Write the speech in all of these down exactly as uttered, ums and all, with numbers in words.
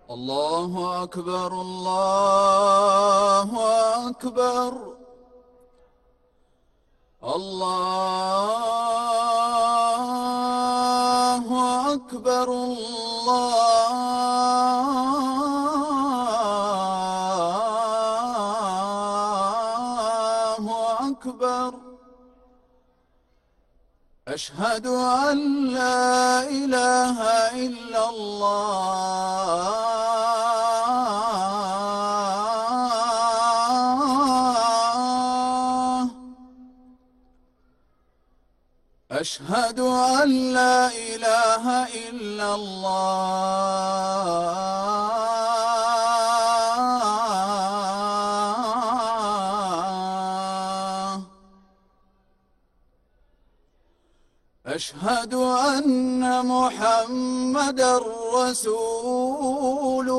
الله أكبر الله أكبر الله أكبر الله أكبر. أشهد أن لا إله إلا الله. أشهد أن لا إله إلا الله. أشهد أن محمدًا رسول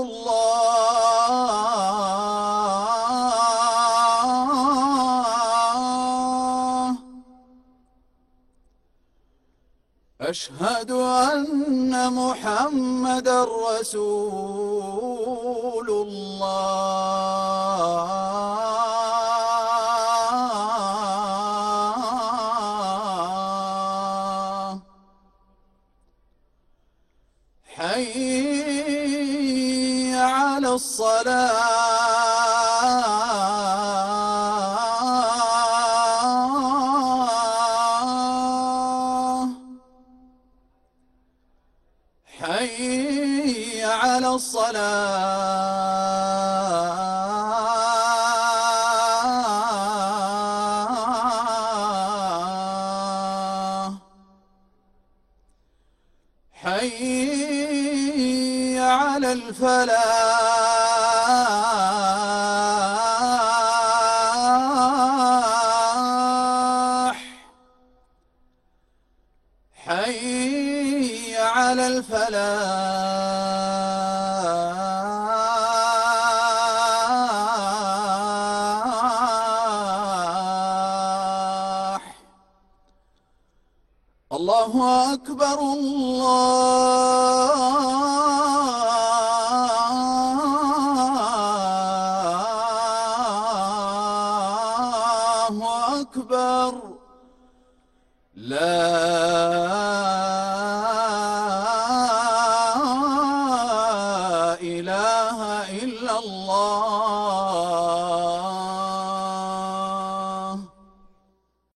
الله. أشهد أن محمدًا رسول الله. حي على الصلاة. حي على الصلاة. حي على الفلاح. حي على الفلاح. الله أكبر الله أكبر. لا